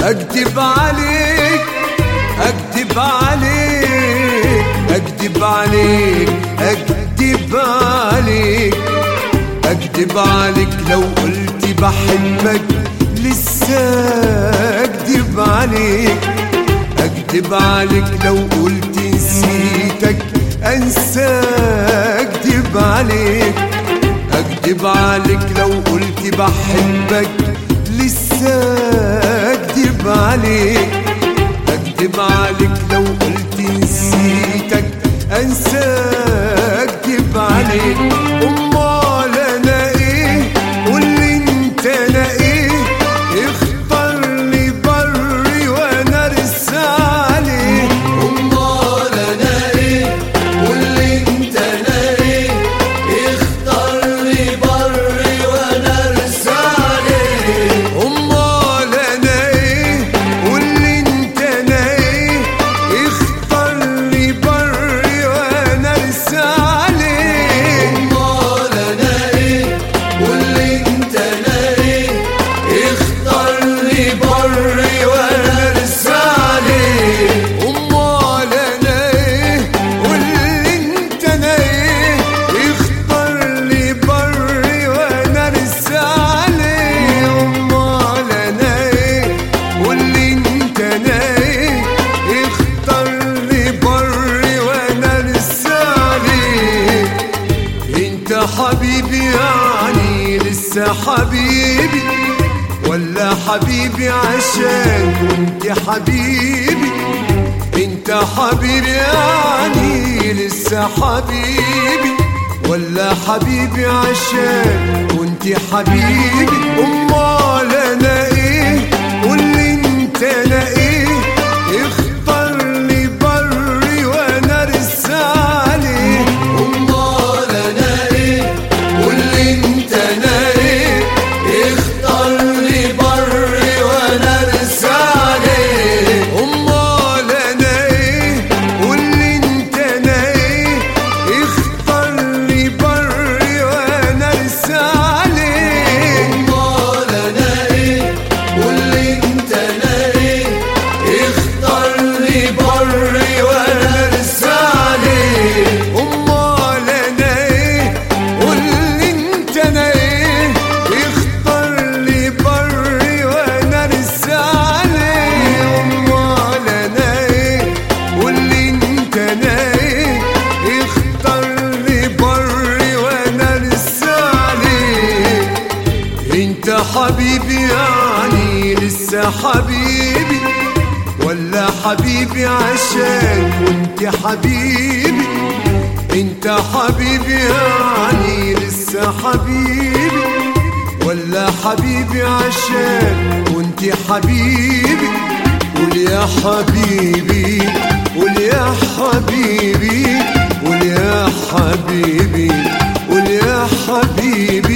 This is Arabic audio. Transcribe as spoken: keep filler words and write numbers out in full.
اكدب عليك اكدب عليك اكدب عليك اكدب عليك اكدب عليك لو قلت بحبك لسه اكدب عليك اكدب عليك لو قلت نسيتك انسى اكدب عليك اكدب عليك لو قلت بحبك لسه اكدب عليك اكدب عليك لو قلت نسيتك انسى اكدب عليك امال انا ايه قولي انت انا ايه اختار لي بري وانا ارسى عليه امال انا ايه قولي انت انا ايه اختار لي بري وانا ارسى عليه امال انا ايه قولي انت انا ايه اختار لي بري وانا ارسى عليه امال انا ايه قولي انت انا ايه اختار لي بري وانا ارسى عليه امال انا ايه قولي انت انا ايه اختار لي بري وانا ارسى عليه امال انا ايه قولي انت انا ايه اختار لي بري وانا ارسى عليه انت حبيبي يعني لسه حبيبي ولا حبيبي عشان كنت حبيبي انت حبيبي يعني لسه حبيبي ولا حبيبي عشان كنت حبيبي امال انا ايه قولي انت انا ايه اختار لي بري وانا ارسى عليه امال انا ايه قولي انت انا ايه اختار لي بري وانا ارسى عليه امال انا ايه قولي انت انا ايه اختار لي بري وانا ارسى عليه امال انا ايه قولي انت انا ايه اختار لي بري وانا ارسى عليه امال انا ايه قولي انت انا ايه اختار لي بري وانا ارسى عليه امال انا ايه قولي انت انا ايه اختار لي بري وانا ارسى عليه انت حبيبي يعني لسه حبيبي ولا حبيبي عشان كنت حبيبي انت حبيبي يعني لسه حبيبي ولا حبيبي عشان كنت حبيبي قول يا حبيبي قول يا حبيبي قول يا حبيبي قول يا حبيبي